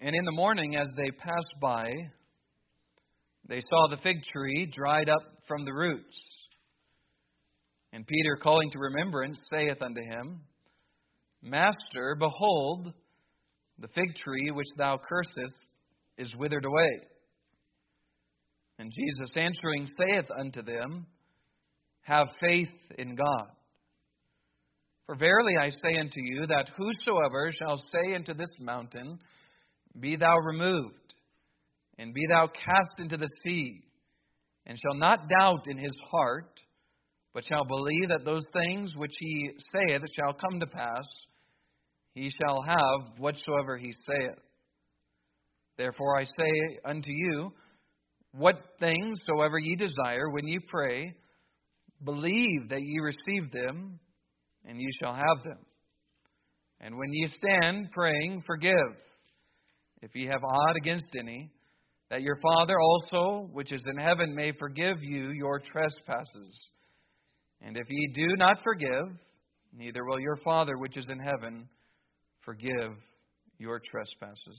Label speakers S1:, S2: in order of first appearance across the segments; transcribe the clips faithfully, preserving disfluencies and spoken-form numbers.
S1: And in the morning, as they passed by, they saw the fig tree dried up from the roots. And Peter, calling to remembrance, saith unto him, Master, behold, the fig tree which thou cursest is withered away. And Jesus answering saith unto them, Have faith in God. For verily I say unto you, that whosoever shall say unto this mountain, Be thou removed, and be thou cast into the sea, and shall not doubt in his heart, but shall believe that those things which he saith shall come to pass, he shall have whatsoever he saith. Therefore I say unto you, what things soever ye desire, when ye pray, believe that ye receive them, and ye shall have them. And when ye stand praying, forgive, if ye have aught against any, that your Father also, which is in heaven, may forgive you your trespasses. And if ye do not forgive, neither will your Father, which is in heaven, forgive your trespasses.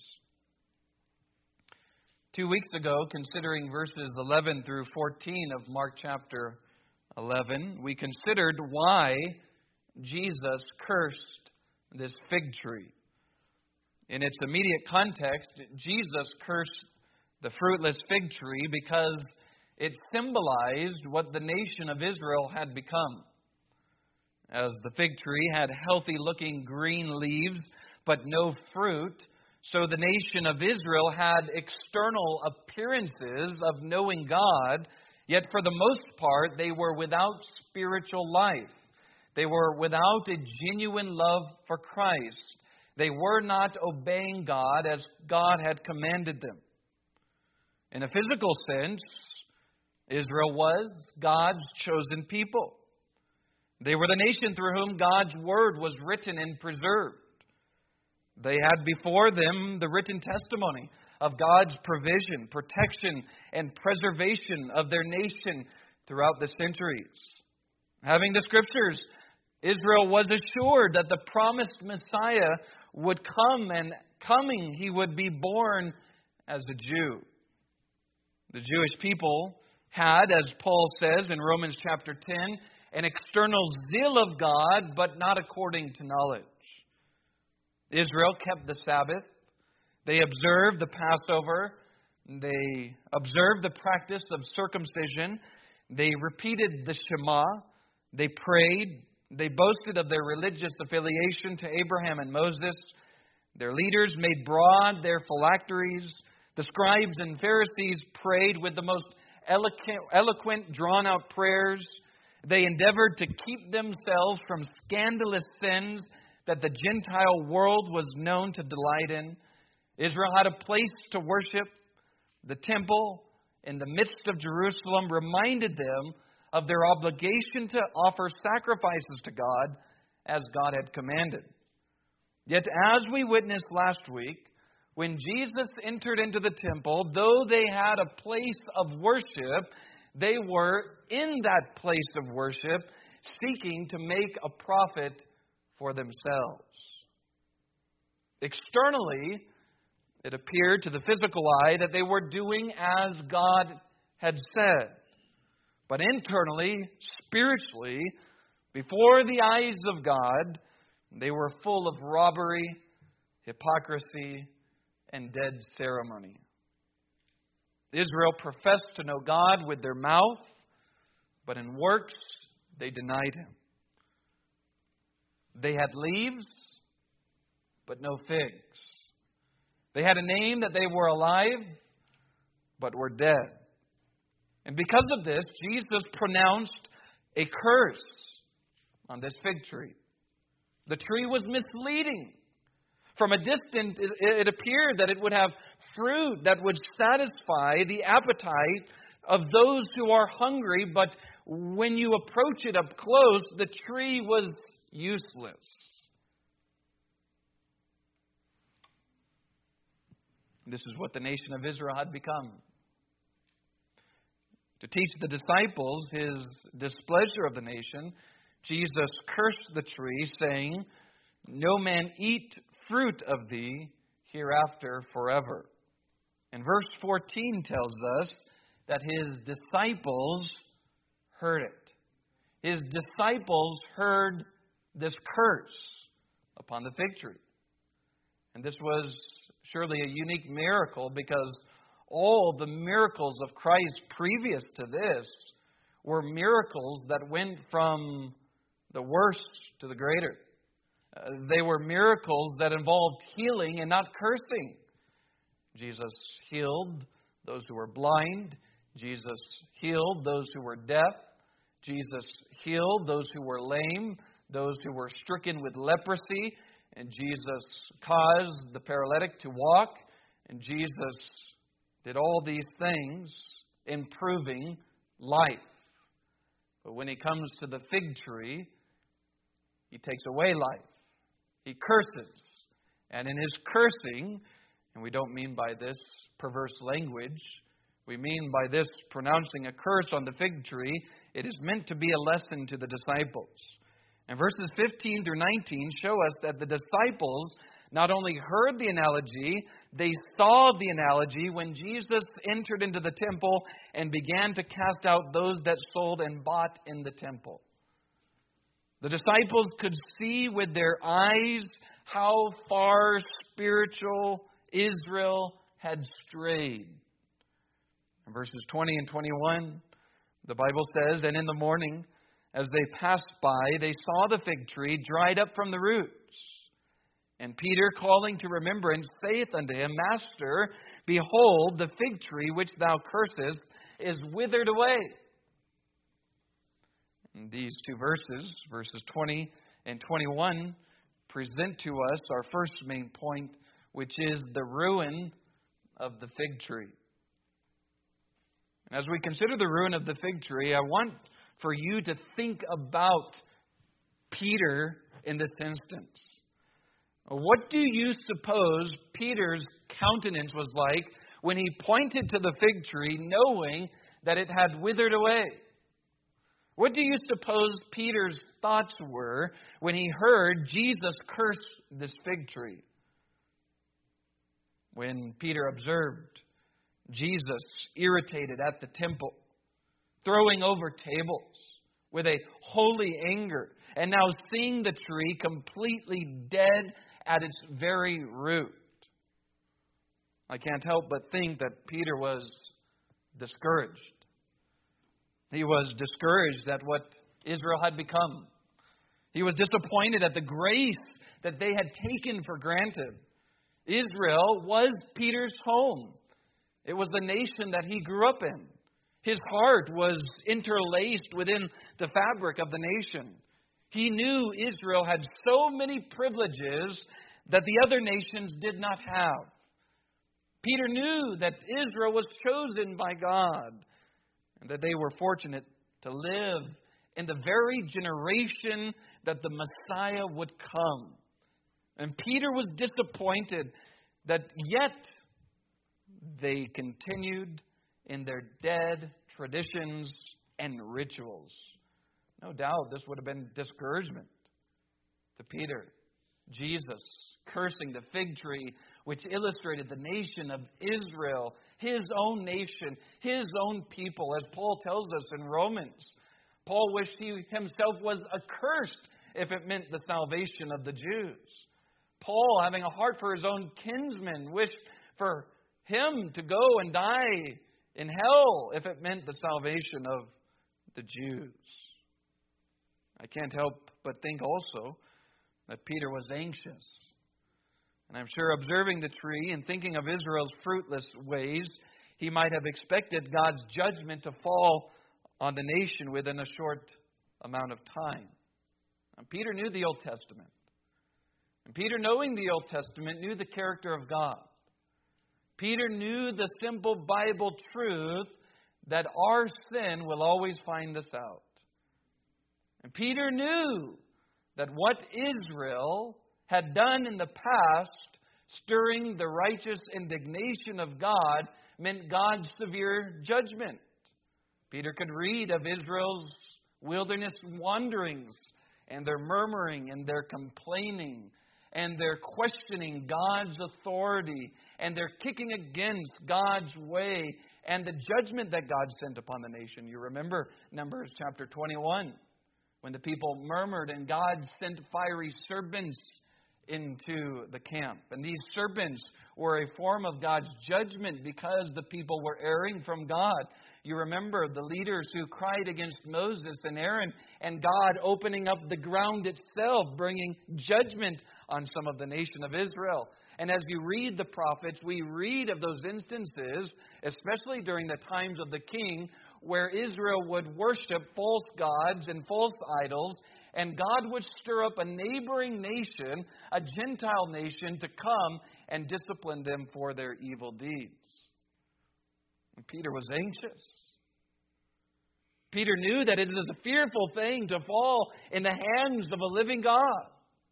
S1: Two weeks ago, considering verses eleven through fourteen of Mark chapter eleven, we considered why Jesus cursed this fig tree. In its immediate context, Jesus cursed the fruitless fig tree because it symbolized what the nation of Israel had become. As the fig tree had healthy-looking green leaves, but no fruit, so the nation of Israel had external appearances of knowing God, yet for the most part they were without spiritual life. They were without a genuine love for Christ. They were not obeying God as God had commanded them. In a physical sense, Israel was God's chosen people. They were the nation through whom God's word was written and preserved. They had before them the written testimony of God's provision, protection, and preservation of their nation throughout the centuries. Having the Scriptures, Israel was assured that the promised Messiah would come, and coming he would be born as a Jew. The Jewish people had, as Paul says in Romans chapter ten, an external zeal of God, but not according to knowledge. Israel kept the Sabbath. They observed the Passover. They observed the practice of circumcision. They repeated the Shema. They prayed. They boasted of their religious affiliation to Abraham and Moses. Their leaders made broad their phylacteries. The scribes and Pharisees prayed with the most eloquent, eloquent drawn-out prayers. They endeavored to keep themselves from scandalous sins that the Gentile world was known to delight in. Israel had a place to worship. The temple in the midst of Jerusalem reminded them of their obligation to offer sacrifices to God as God had commanded. Yet as we witnessed last week, when Jesus entered into the temple, though they had a place of worship, they were in that place of worship seeking to make a profit for themselves. Externally, it appeared to the physical eye that they were doing as God had said. But internally, spiritually, before the eyes of God, they were full of robbery, hypocrisy, and dead ceremony. Israel professed to know God with their mouth, but in works they denied Him. They had leaves, but no figs. They had a name that they were alive, but were dead. And because of this, Jesus pronounced a curse on this fig tree. The tree was misleading. From a distance, it appeared that it would have fruit that would satisfy the appetite of those who are hungry, but when you approach it up close, the tree was useless. This is what the nation of Israel had become. To teach the disciples His displeasure of the nation, Jesus cursed the tree, saying, "No man eat fruit of thee hereafter forever. And verse fourteen tells us that His disciples heard it. His disciples heard this curse upon the fig tree. And this was surely a unique miracle, because all the miracles of Christ previous to this were miracles that went from the worst to the greater. Uh, they were miracles that involved healing and not cursing. Jesus healed those who were blind. Jesus healed those who were deaf. Jesus healed those who were lame, those who were stricken with leprosy. And Jesus caused the paralytic to walk. And Jesus did all these things, improving life. But when He comes to the fig tree, He takes away life. He curses. And in His cursing, and we don't mean by this perverse language, we mean by this pronouncing a curse on the fig tree, it is meant to be a lesson to the disciples. And verses fifteen through nineteen show us that the disciples not only heard the analogy, they saw the analogy when Jesus entered into the temple and began to cast out those that sold and bought in the temple. The disciples could see with their eyes how far spiritual Israel had strayed. In verses twenty and twenty-one, the Bible says, "And in the morning, as they passed by, they saw the fig tree dried up from the roots. And Peter, calling to remembrance, saith unto him, Master, behold, the fig tree which thou cursest is withered away." And these two verses, verses twenty and twenty-one, present to us our first main point, which is the ruin of the fig tree. And as we consider the ruin of the fig tree, I want for you to think about Peter in this instance. What do you suppose Peter's countenance was like when he pointed to the fig tree, knowing that it had withered away? What do you suppose Peter's thoughts were when he heard Jesus curse this fig tree? When Peter observed Jesus irritated at the temple, throwing over tables with a holy anger, and now seeing the tree completely dead at its very root, I can't help but think that Peter was discouraged. He was discouraged at what Israel had become. He was disappointed at the grace that they had taken for granted. Israel was Peter's home. It was the nation that he grew up in. His heart was interlaced within the fabric of the nation. He knew Israel had so many privileges that the other nations did not have. Peter knew that Israel was chosen by God and that they were fortunate to live in the very generation that the Messiah would come. And Peter was disappointed that yet they continued in their dead traditions and rituals. No doubt this would have been discouragement to Peter. Jesus cursing the fig tree, which illustrated the nation of Israel, his own nation, his own people, as Paul tells us in Romans. Paul wished he himself was accursed if it meant the salvation of the Jews. Paul, having a heart for his own kinsmen, wished for him to go and die in hell if it meant the salvation of the Jews. I can't help but think also that Peter was anxious. And I'm sure observing the tree and thinking of Israel's fruitless ways, he might have expected God's judgment to fall on the nation within a short amount of time. And Peter knew the Old Testament. And Peter, knowing the Old Testament, knew the character of God. Peter knew the simple Bible truth that our sin will always find us out. And Peter knew that what Israel had done in the past, stirring the righteous indignation of God, meant God's severe judgment. Peter could read of Israel's wilderness wanderings and their murmuring and their complaining and they're questioning God's authority, and they're kicking against God's way and the judgment that God sent upon the nation. You remember Numbers chapter twenty-one, when the people murmured and God sent fiery serpents into the camp. And these serpents were a form of God's judgment because the people were erring from God. You remember the leaders who cried against Moses and Aaron, and God opening up the ground itself, bringing judgment on some of the nation of Israel. And as you read the prophets, we read of those instances, especially during the times of the king, where Israel would worship false gods and false idols, and God would stir up a neighboring nation, a Gentile nation, to come and discipline them for their evil deeds. And Peter was anxious. Peter knew that it is a fearful thing to fall in the hands of a living God.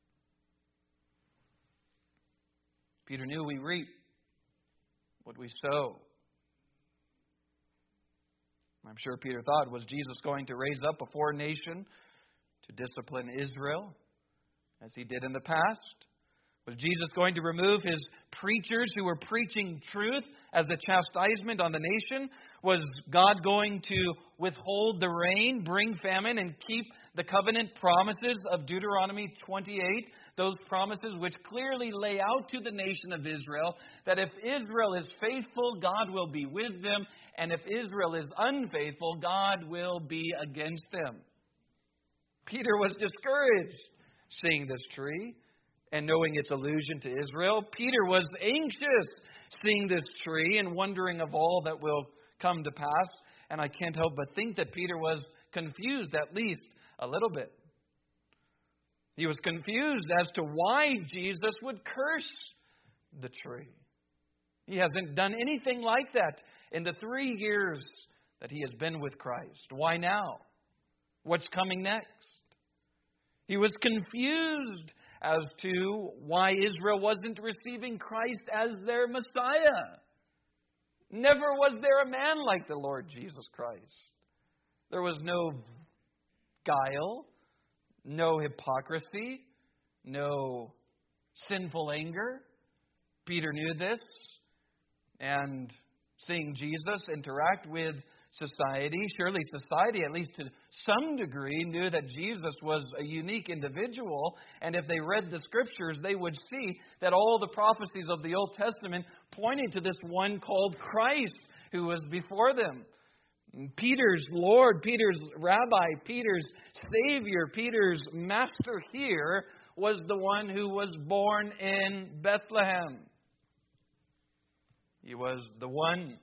S1: Peter knew we reap what we sow. I'm sure Peter thought, was Jesus going to raise up a foreign nation to discipline Israel as he did in the past? Was Jesus going to remove his preachers who were preaching truth as a chastisement on the nation? Was God going to withhold the rain, bring famine, and keep the covenant promises of Deuteronomy twenty-eight? Those promises which clearly lay out to the nation of Israel that if Israel is faithful, God will be with them, and if Israel is unfaithful, God will be against them. Peter was discouraged seeing this tree and knowing its allusion to Israel. Peter was anxious seeing this tree and wondering of all that will come to pass. And I can't help but think that Peter was confused, at least a little bit. He was confused as to why Jesus would curse the tree. He hasn't done anything like that in the three years that he has been with Christ. Why now? What's coming next? He was confused as to why Israel wasn't receiving Christ as their Messiah. Never was there a man like the Lord Jesus Christ. There was no guile, no hypocrisy, no sinful anger. Peter knew this, and seeing Jesus interact with society, surely society, at least to some degree, knew that Jesus was a unique individual, and if they read the Scriptures, they would see that all the prophecies of the Old Testament pointed to this one called Christ, who was before them. Peter's Lord, Peter's Rabbi, Peter's Savior, Peter's Master here was the one who was born in Bethlehem. He was the one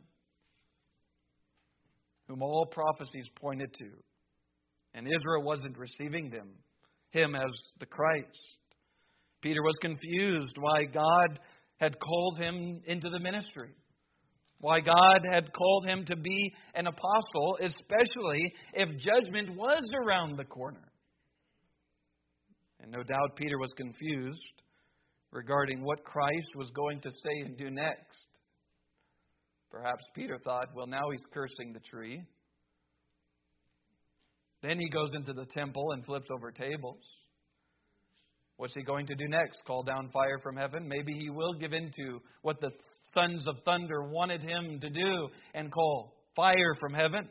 S1: whom all prophecies pointed to. And Israel wasn't receiving them, him as the Christ. Peter was confused why God had called him into the ministry, why God had called him to be an apostle, especially if judgment was around the corner. And no doubt Peter was confused regarding what Christ was going to say and do next. Perhaps Peter thought, well, now he's cursing the tree. Then he goes into the temple and flips over tables. What's he going to do next? Call down fire from heaven? Maybe he will give in to what the sons of thunder wanted him to do and call fire from heaven.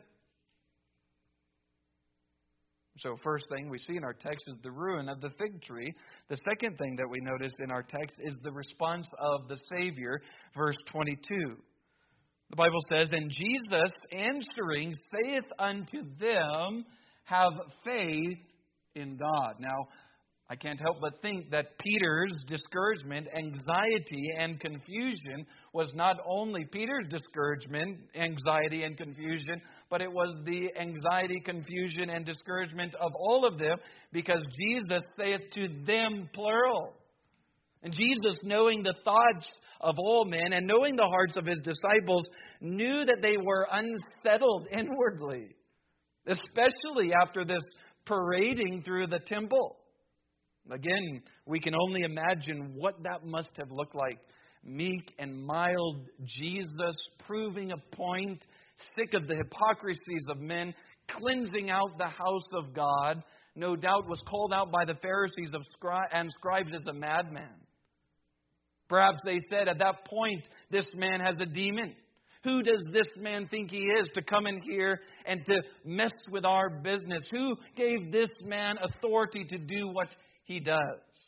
S1: So first thing we see in our text is the ruin of the fig tree. The second thing that we notice in our text is the response of the Savior, verse twenty-two. The Bible says, "And Jesus answering saith unto them, have faith in God." Now, I can't help but think that Peter's discouragement, anxiety, and confusion was not only Peter's discouragement, anxiety, and confusion, but it was the anxiety, confusion, and discouragement of all of them, because Jesus saith to them, plural. And Jesus, knowing the thoughts of all men and knowing the hearts of his disciples, knew that they were unsettled inwardly, especially after this parading through the temple. Again, we can only imagine what that must have looked like. Meek and mild Jesus proving a point, sick of the hypocrisies of men, cleansing out the house of God, no doubt was called out by the Pharisees of scri- and scribes as a madman. Perhaps they said at that point, this man has a demon. Who does this man think he is to come in here and to mess with our business? Who gave this man authority to do what he does?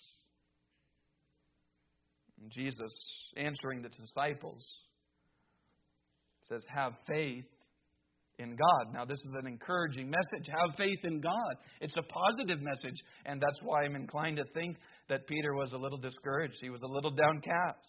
S1: And Jesus, answering the disciples, says, have faith in God. Now, this is an encouraging message. Have faith in God. It's a positive message. And that's why I'm inclined to think that Peter was a little discouraged. He was a little downcast.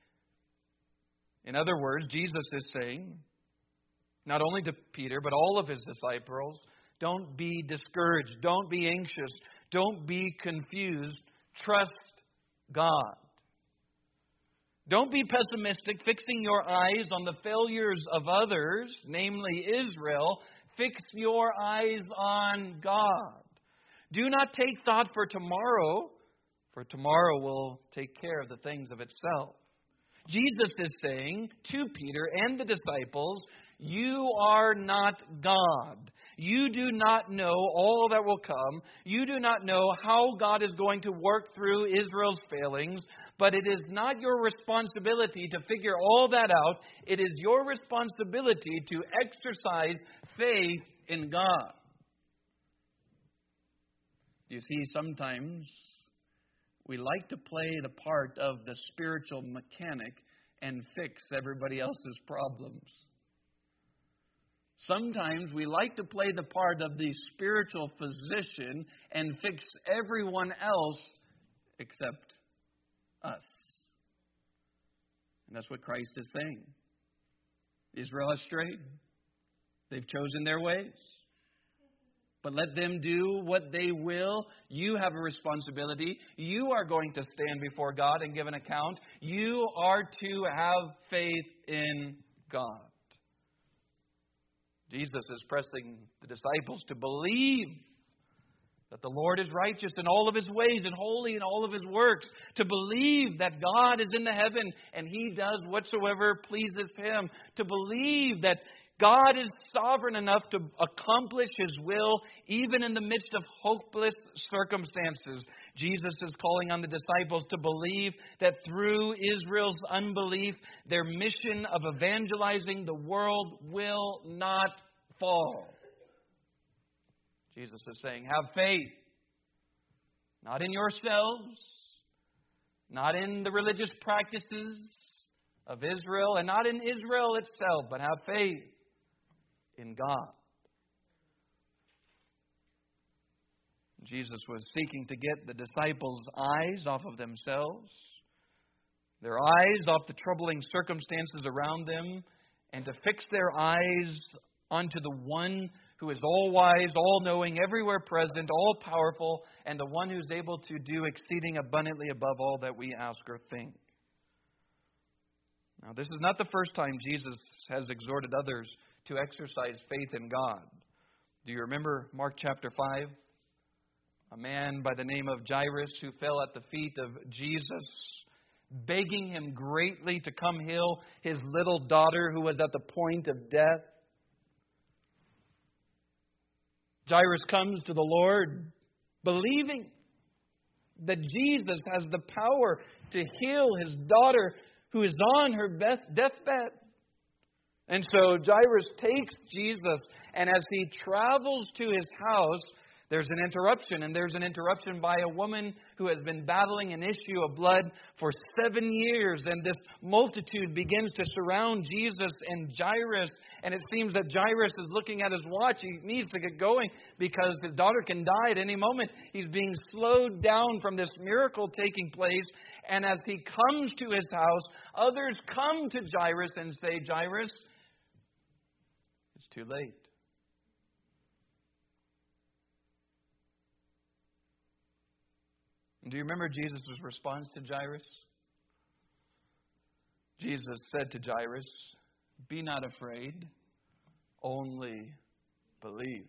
S1: In other words, Jesus is saying, not only to Peter, but all of his disciples, don't be discouraged. Don't be anxious. Don't be confused. Trust God. Don't be pessimistic, fixing your eyes on the failures of others, namely Israel. Fix your eyes on God. Do not take thought for tomorrow, for tomorrow will take care of the things of itself. Jesus is saying to Peter and the disciples, you are not God. You do not know all that will come. You do not know how God is going to work through Israel's failings. But it is not your responsibility to figure all that out. It is your responsibility to exercise faith in God. You see, sometimes we like to play the part of the spiritual mechanic and fix everybody else's problems. Sometimes we like to play the part of the spiritual physician and fix everyone else except us. And that's what Christ is saying. Israel has strayed. They've chosen their ways. But let them do what they will. You have a responsibility. You are going to stand before God and give an account. You are to have faith in God. Jesus is pressing the disciples to believe that the Lord is righteous in all of His ways and holy in all of His works. To believe that God is in the heaven and He does whatsoever pleases Him. To believe that God is sovereign enough to accomplish His will even in the midst of hopeless circumstances. Jesus is calling on the disciples to believe that through Israel's unbelief, their mission of evangelizing the world will not fall. Jesus is saying, have faith. Not in yourselves, not in the religious practices of Israel, and not in Israel itself, but have faith in God. Jesus was seeking to get the disciples' eyes off of themselves, their eyes off the troubling circumstances around them, and to fix their eyes onto the one who is all-wise, all-knowing, everywhere present, all-powerful, and the one who's able to do exceeding abundantly above all that we ask or think. Now, this is not the first time Jesus has exhorted others to exercise faith in God. Do you remember Mark chapter five? A man by the name of Jairus who fell at the feet of Jesus, begging Him greatly to come heal his little daughter who was at the point of death. Jairus comes to the Lord believing that Jesus has the power to heal his daughter who is on her deathbed. And so Jairus takes Jesus, and as he travels to his house, there's an interruption, and there's an interruption by a woman who has been battling an issue of blood for seven years. And this multitude begins to surround Jesus and Jairus. And it seems that Jairus is looking at his watch. He needs to get going because his daughter can die at any moment. He's being slowed down from this miracle taking place. And as he comes to his house, others come to Jairus and say, Jairus, it's too late. Do you remember Jesus' response to Jairus? Jesus said to Jairus, be not afraid, only believe.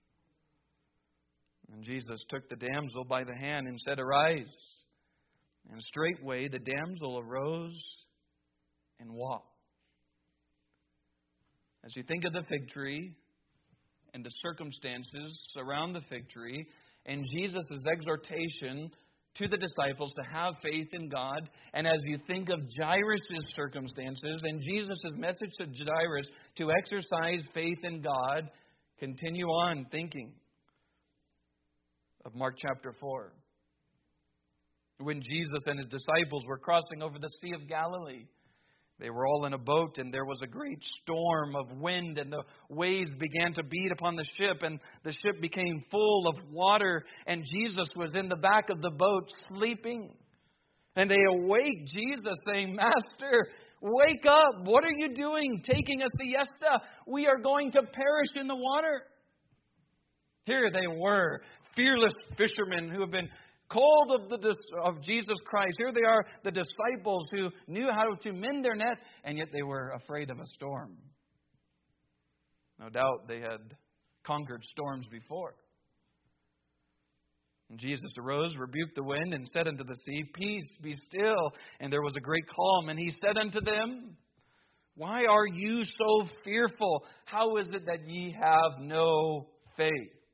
S1: And Jesus took the damsel by the hand and said, arise. And straightway the damsel arose and walked. As you think of the fig tree and the circumstances around the fig tree, and Jesus' exhortation to the disciples to have faith in God. And as you think of Jairus' circumstances and Jesus' message to Jairus to exercise faith in God, continue on thinking of Mark chapter four. When Jesus and his disciples were crossing over the Sea of Galilee, they were all in a boat, and there was a great storm of wind, and the waves began to beat upon the ship, and the ship became full of water, and Jesus was in the back of the boat sleeping. And they awake Jesus, saying, Master, wake up! What are you doing, taking a siesta? We are going to perish in the water. Here they were, fearless fishermen who have been called of the of Jesus Christ. Here they are, the disciples who knew how to mend their net, and yet they were afraid of a storm. No doubt they had conquered storms before. And Jesus arose, rebuked the wind, and said unto the sea, Peace, be still. And there was a great calm. And he said unto them, Why are you so fearful? How is it that ye have no faith?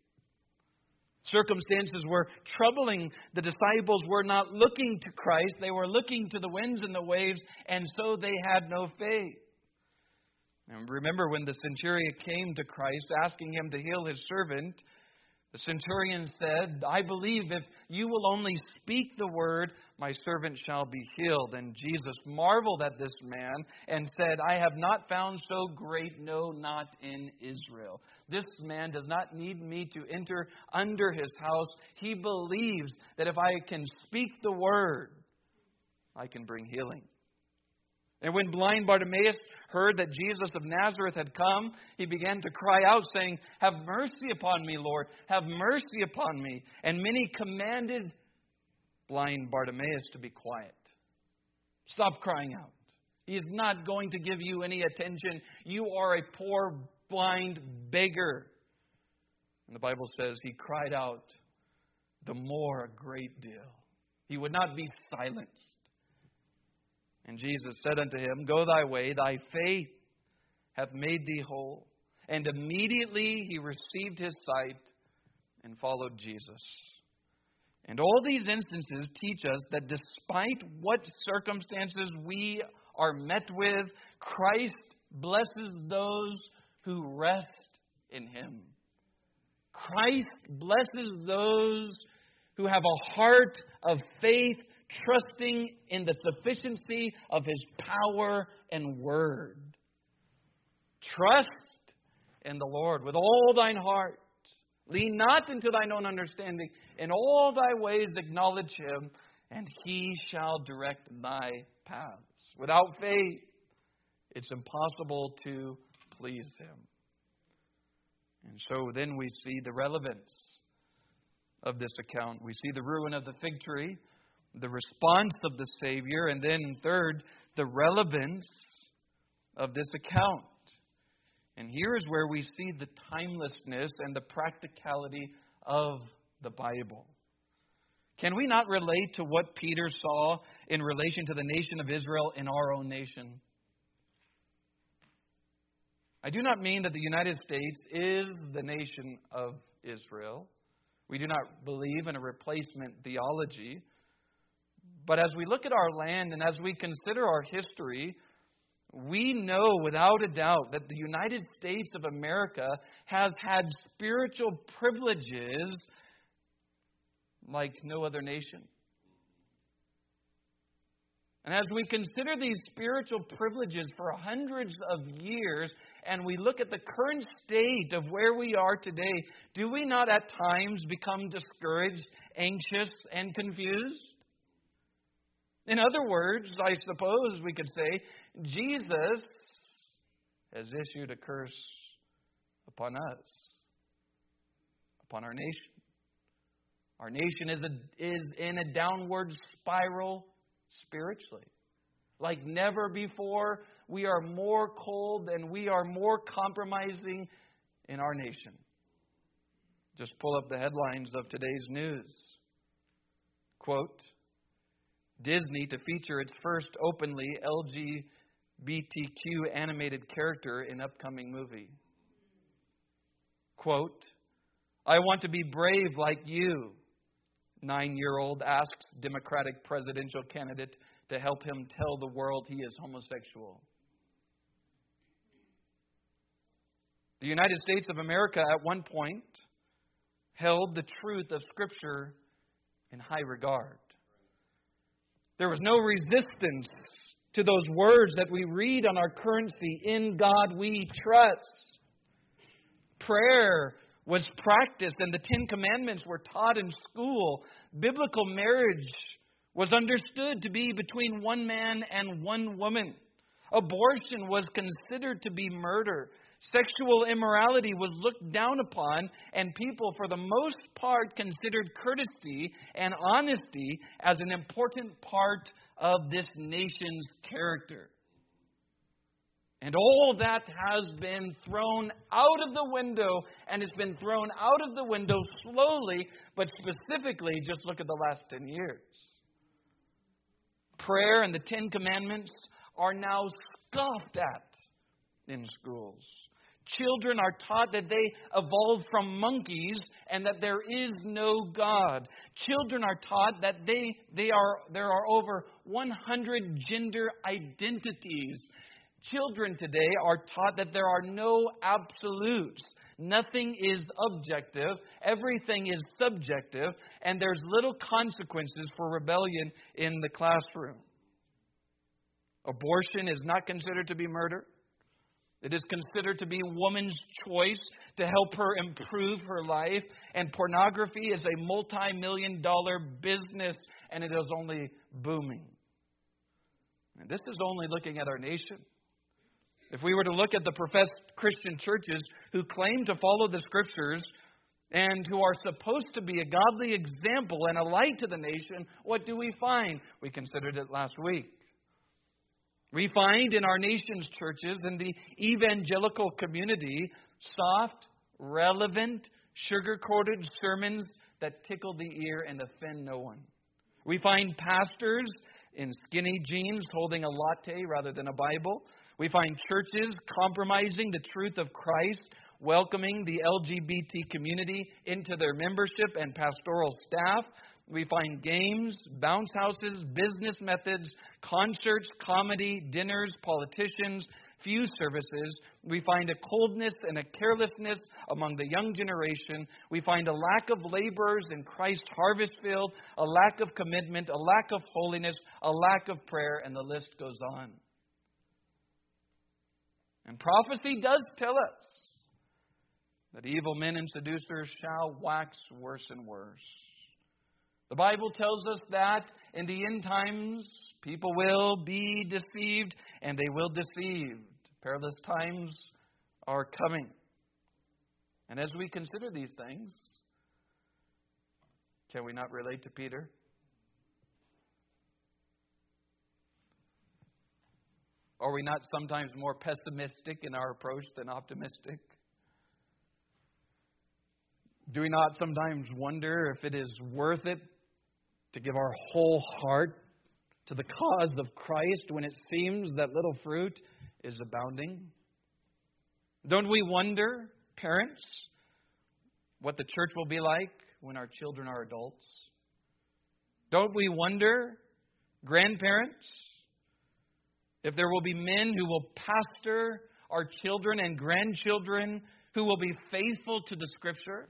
S1: Circumstances were troubling. The disciples were not looking to Christ. They were looking to the winds and the waves, and so they had no faith. And remember when the centurion came to Christ asking him to heal his servant, the centurion said, I believe if you will only speak the word, my servant shall be healed. And Jesus marveled at this man and said, I have not found so great, no, not in Israel. This man does not need me to enter under his house. He believes that if I can speak the word, I can bring healing. And when blind Bartimaeus heard that Jesus of Nazareth had come, he began to cry out, saying, Have mercy upon me, Lord, have mercy upon me. And many commanded blind Bartimaeus to be quiet. Stop crying out. He is not going to give you any attention. You are a poor, blind beggar. And the Bible says he cried out the more a great deal. He would not be silenced. And Jesus said unto him, Go thy way, thy faith hath made thee whole. And immediately he received his sight and followed Jesus. And all these instances teach us that despite what circumstances we are met with, Christ blesses those who rest in him. Christ blesses those who have a heart of faith, trusting in the sufficiency of his power and word. Trust in the Lord with all thine heart. Lean not into thine own understanding. In all thy ways acknowledge him, and he shall direct thy paths. Without faith, it's impossible to please him. And so then we see the relevance of this account. We see the ruin of the fig tree, the response of the Savior, and then third, the relevance of this account. And here is where we see the timelessness and the practicality of the Bible. Can we not relate to what Peter saw in relation to the nation of Israel in our own nation? I do not mean that the United States is the nation of Israel. We do not believe in a replacement theology. But as we look at our land and as we consider our history, we know without a doubt that the United States of America has had spiritual privileges like no other nation. And as we consider these spiritual privileges for hundreds of years, and we look at the current state of where we are today, do we not at times become discouraged, anxious, and confused? In other words, I suppose we could say, Jesus has issued a curse upon us, upon our nation. Our nation is a, is in a downward spiral spiritually. Like never before, we are more cold and we are more compromising in our nation. Just pull up the headlines of today's news. Quote, Disney to feature its first openly L G B T Q animated character in upcoming movie. Quote, I want to be brave like you, nine-year-old asks Democratic presidential candidate to help him tell the world he is homosexual. The United States of America at one point held the truth of Scripture in high regard. There was no resistance to those words that we read on our currency, "In God we trust." Prayer was practiced and the Ten Commandments were taught in school. Biblical marriage was understood to be between one man and one woman. Abortion was considered to be murder. Sexual immorality was looked down upon, and people, for the most part, considered courtesy and honesty as an important part of this nation's character. And all that has been thrown out of the window, and it's been thrown out of the window slowly, but specifically, just look at the last ten years. Prayer and the Ten Commandments are now scoffed at in schools. Children are taught that they evolved from monkeys and that there is no God. Children are taught that they, they are there are over one hundred gender identities. Children today are taught that there are no absolutes. Nothing is objective. Everything is subjective. And there's little consequences for rebellion in the classroom. Abortion is not considered to be murder. It is considered to be a woman's choice to help her improve her life. And pornography is a multi-million dollar business, and it is only booming. And this is only looking at our nation. If we were to look at the professed Christian churches who claim to follow the Scriptures and who are supposed to be a godly example and a light to the nation, what do we find? We considered it last week. We find in our nation's churches, in the evangelical community, soft, relevant, sugar-coated sermons that tickle the ear and offend no one. We find pastors in skinny jeans holding a latte rather than a Bible. We find churches compromising the truth of Christ, welcoming the L G B T community into their membership and pastoral staff. We find games, bounce houses, business methods, concerts, comedy, dinners, politicians, few services. We find a coldness and a carelessness among the young generation. We find a lack of laborers in Christ's harvest field, a lack of commitment, a lack of holiness, a lack of prayer, and the list goes on. And prophecy does tell us that evil men and seducers shall wax worse and worse. The Bible tells us that in the end times, people will be deceived, and they will deceive. Perilous times are coming. And as we consider these things, can we not relate to Peter? Are we not sometimes more pessimistic in our approach than optimistic? Do we not sometimes wonder if it is worth it to give our whole heart to the cause of Christ when it seems that little fruit is abounding? Don't we wonder, parents, what the church will be like when our children are adults? Don't we wonder, grandparents, if there will be men who will pastor our children and grandchildren who will be faithful to the Scripture?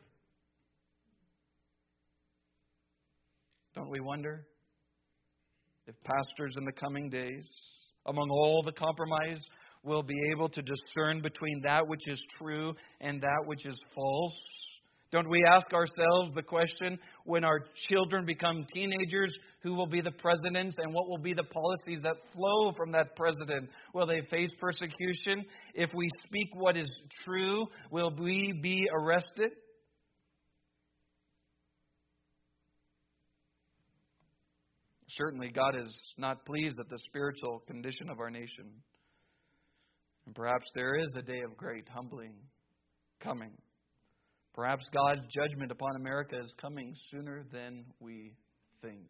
S1: Don't we wonder if pastors in the coming days, among all the compromise, will be able to discern between that which is true and that which is false? Don't we ask ourselves the question, when our children become teenagers, who will be the presidents and what will be the policies that flow from that president? Will they face persecution? If we speak what is true, will we be arrested? Certainly, God is not pleased at the spiritual condition of our nation. And perhaps there is a day of great humbling coming. Perhaps God's judgment upon America is coming sooner than we think.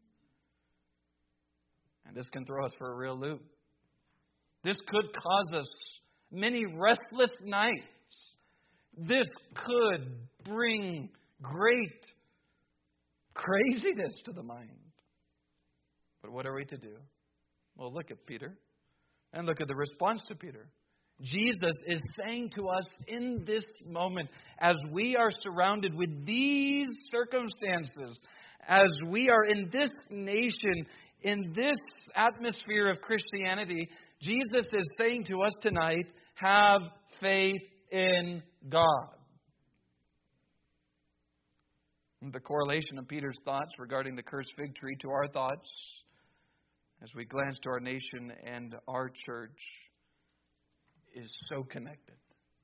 S1: And this can throw us for a real loop. This could cause us many restless nights, This could bring great craziness to the mind. But what are we to do? Well, look at Peter and look at the response to Peter. Jesus is saying to us in this moment, as we are surrounded with these circumstances, as we are in this nation, in this atmosphere of Christianity, Jesus is saying to us tonight, have faith in God. The correlation of Peter's thoughts regarding the cursed fig tree to our thoughts, as we glance to our nation and our church, is so connected.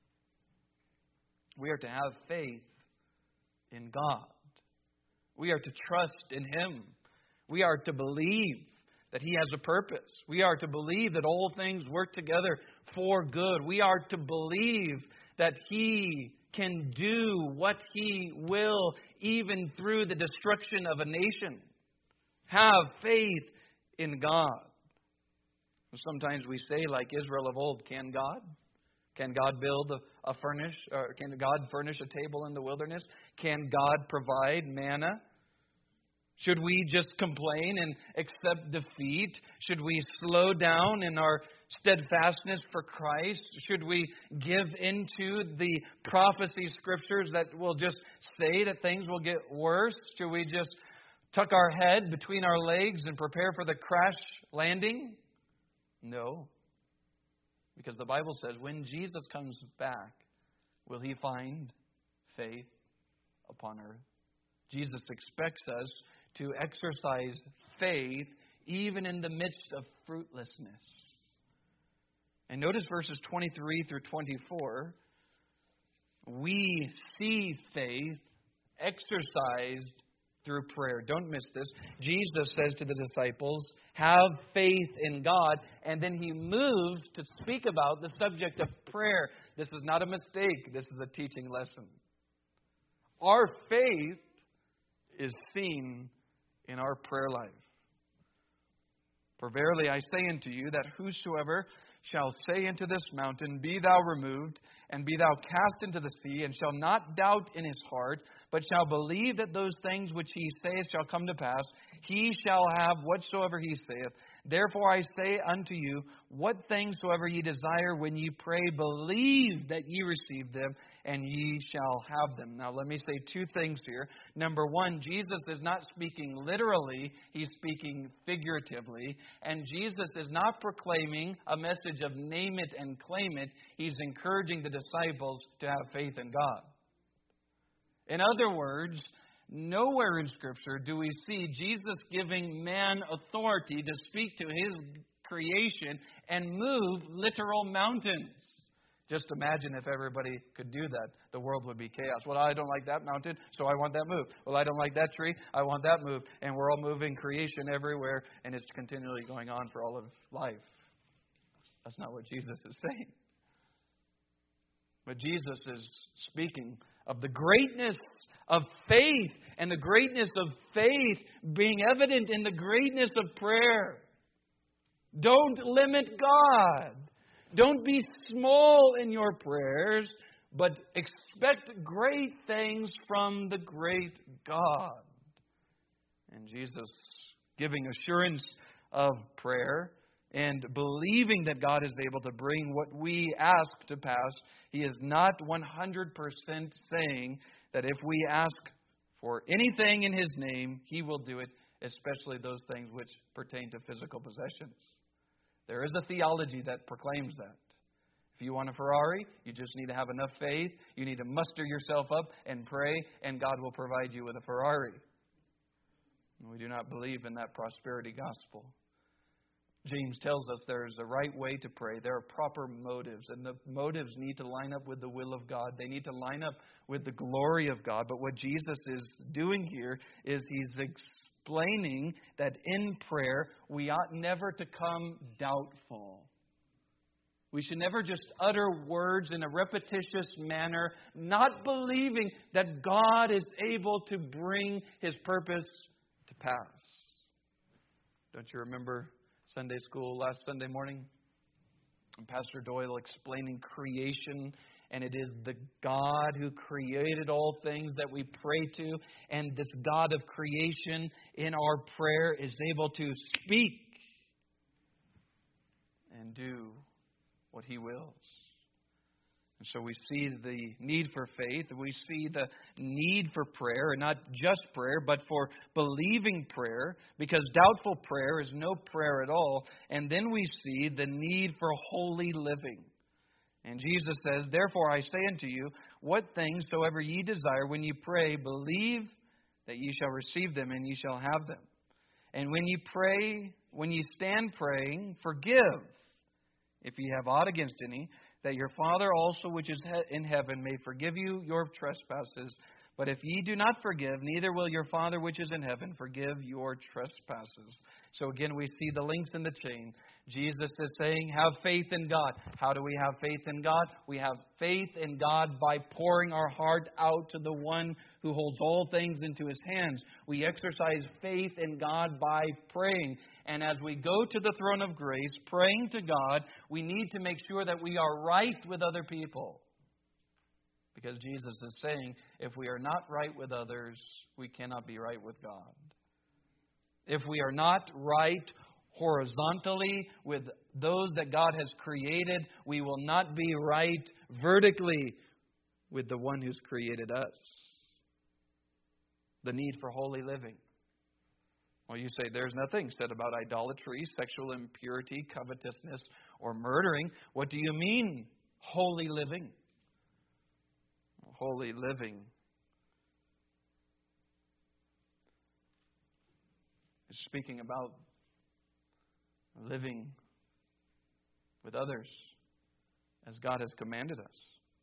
S1: We are to have faith in God. We are to trust in Him. We are to believe that He has a purpose. We are to believe that all things work together for good. We are to believe that He can do what He will, even through the destruction of a nation. Have faith in God. Sometimes we say, like Israel of old, can God? Can God build a, a furnish? Or can God furnish a table in the wilderness? Can God provide manna? Should we just complain and accept defeat? Should we slow down in our steadfastness for Christ? Should we give into the prophecy scriptures that will just say that things will get worse? Should we just tuck our head between our legs and prepare for the crash landing? No. Because the Bible says when Jesus comes back, will He find faith upon earth? Jesus expects us to exercise faith even in the midst of fruitlessness. And notice verses twenty-three through twenty-four. We see faith exercised through prayer. Don't miss this. Jesus says to the disciples, have faith in God. And then He moves to speak about the subject of prayer. This is not a mistake. This is a teaching lesson. Our faith is seen in our prayer life. For verily I say unto you that whosoever shall say unto this mountain, be thou removed, and be thou cast into the sea, and shall not doubt in his heart, but shall believe that those things which he saith shall come to pass, he shall have whatsoever he saith. Therefore I say unto you, what things soever ye desire when ye pray, believe that ye receive them, and ye shall have them. Now let me say two things here. Number one, Jesus is not speaking literally, He's speaking figuratively. And Jesus is not proclaiming a message of name it and claim it. He's encouraging the disciples to have faith in God. In other words, nowhere in Scripture do we see Jesus giving man authority to speak to His creation and move literal mountains. Just imagine if everybody could do that. The world would be chaos. Well, I don't like that mountain, so I want that move. Well, I don't like that tree, I want that move. And we're all moving creation everywhere, and it's continually going on for all of life. That's not what Jesus is saying. But Jesus is speaking of the greatness of faith, and the greatness of faith being evident in the greatness of prayer. Don't limit God. Don't be small in your prayers, but expect great things from the great God. And Jesus giving assurance of prayer and believing that God is able to bring what we ask to pass. He is not one hundred percent saying that if we ask for anything in His name, He will do it, especially those things which pertain to physical possessions. There is a theology that proclaims that. If you want a Ferrari, you just need to have enough faith. You need to muster yourself up and pray, and God will provide you with a Ferrari. We do not believe in that prosperity gospel. James tells us there is a right way to pray. There are proper motives, and the motives need to line up with the will of God. They need to line up with the glory of God. But what Jesus is doing here is He's explaining that in prayer, we ought never to come doubtful. We should never just utter words in a repetitious manner, not believing that God is able to bring His purpose to pass. Don't you remember Sunday school last Sunday morning? And Pastor Doyle explaining creation And it is the God who created all things that we pray to. And this God of creation in our prayer is able to speak and do what He wills. And so we see the need for faith. We see the need for prayer, and not just prayer, but for believing prayer, because doubtful prayer is no prayer at all. And then we see the need for holy living. And Jesus says, "Therefore I say unto you, what things soever ye desire when ye pray, believe that ye shall receive them, and ye shall have them. And when ye pray, when ye stand praying, forgive, if ye have aught against any, that your Father also which is in heaven may forgive you your trespasses. But if ye do not forgive, neither will your Father which is in heaven forgive your trespasses." So again, we see the links in the chain. Jesus is saying, have faith in God. How do we have faith in God? We have faith in God by pouring our heart out to the one who holds all things into His hands. We exercise faith in God by praying. And as we go to the throne of grace, praying to God, we need to make sure that we are right with other people. Because Jesus is saying, if we are not right with others, we cannot be right with God. If we are not right horizontally with those that God has created, we will not be right vertically with the one who's created us. The need for holy living. Well, you say there's nothing said about idolatry, sexual impurity, covetousness, or murdering. What do you mean, holy living? Holy living is speaking about living with others as God has commanded us.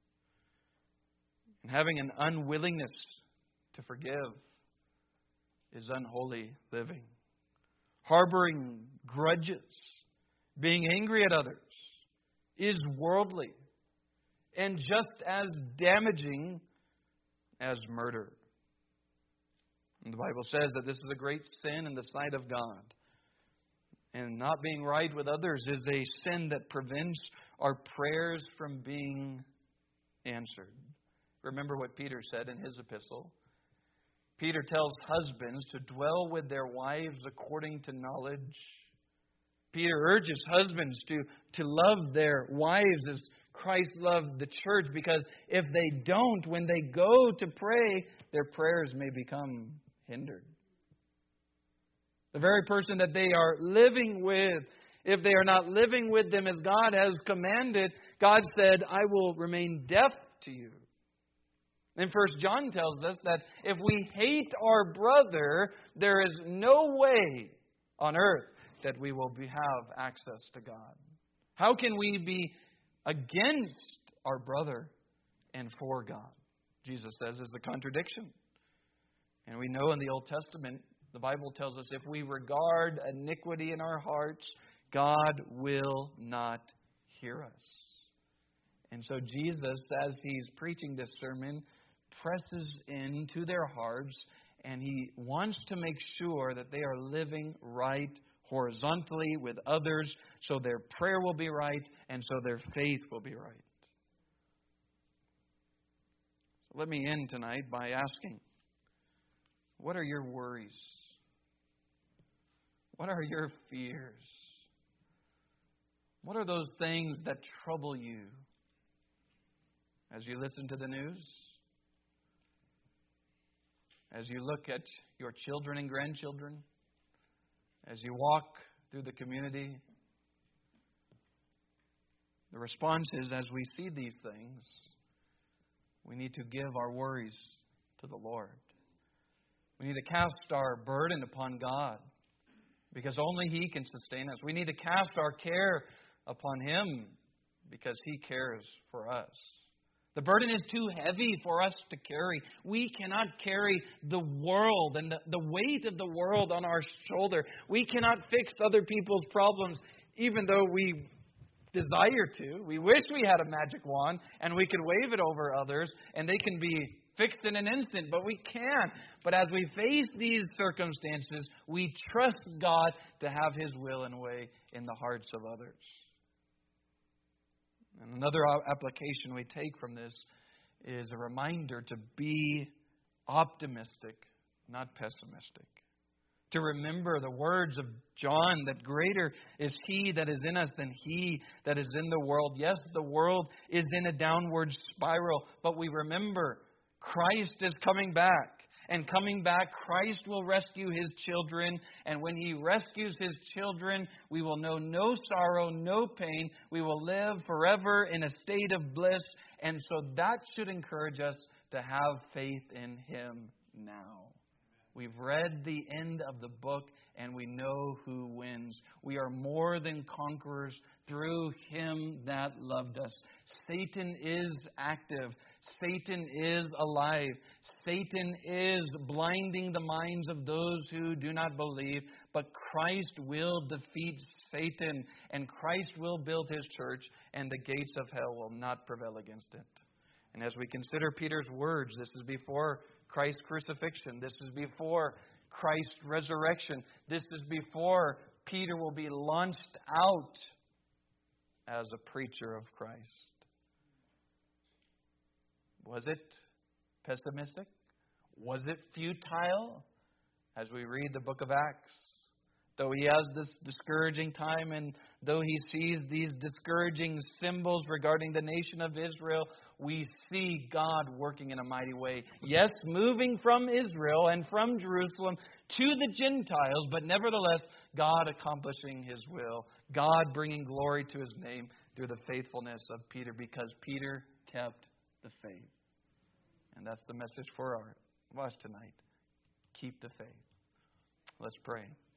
S1: And having an unwillingness to forgive is unholy living. Harboring grudges, being angry at others, is worldly and just as damaging as murder. And the Bible says that this is a great sin in the sight of God. And not being right with others is a sin that prevents our prayers from being answered. Remember what Peter said in his epistle. Peter tells husbands to dwell with their wives according to knowledge. Peter urges husbands to, to love their wives as Christ loved the church, because if they don't, when they go to pray, their prayers may become hindered. The very person that they are living with, if they are not living with them as God has commanded, God said, I will remain deaf to you. And First John tells us that if we hate our brother, there is no way on earth that we will be, have access to God. How can we be against our brother and for God? Jesus says is a contradiction. And we know in the Old Testament, the Bible tells us if we regard iniquity in our hearts, God will not hear us. And so Jesus, as He's preaching this sermon, presses into their hearts, and He wants to make sure that they are living right horizontally with others, so their prayer will be right, and so their faith will be right. So let me end tonight by asking, what are your worries? What are your fears? What are those things that trouble you as you listen to the news? As you look at your children and grandchildren? As you walk through the community? The response is, as we see these things, we need to give our worries to the Lord. We need to cast our burden upon God, because only He can sustain us. We need to cast our care upon Him, because He cares for us. The burden is too heavy for us to carry. We cannot carry the world and the, the weight of the world on our shoulder. We cannot fix other people's problems, even though we desire to. We wish we had a magic wand and we could wave it over others and they can be fixed in an instant, but we can't. But as we face these circumstances, we trust God to have His will and way in the hearts of others. And Another application we take from this is a reminder to be optimistic, not pessimistic. To remember the words of John, that greater is He that is in us than he that is in the world. Yes, the world is in a downward spiral, but we remember Christ is coming back. And coming back, Christ will rescue His children. And when He rescues His children, we will know no sorrow, no pain. We will live forever in a state of bliss. And so that should encourage us to have faith in Him now. We've read the end of the book and we know who wins. We are more than conquerors through Him that loved us. Satan is active. Satan is alive. Satan is blinding the minds of those who do not believe. But Christ will defeat Satan, and Christ will build His church, and the gates of hell will not prevail against it. And as we consider Peter's words, this is before Christ's crucifixion. This is before Christ's resurrection. This is before Peter will be launched out as a preacher of Christ. Was it pessimistic? Was it futile? As we read the book of Acts, though he has this discouraging time and though he sees these discouraging symbols regarding the nation of Israel, we see God working in a mighty way. Yes, moving from Israel and from Jerusalem to the Gentiles, but nevertheless, God accomplishing His will. God bringing glory to His name through the faithfulness of Peter, because Peter kept the faith. And that's the message for our, us tonight. Keep the faith. Let's pray.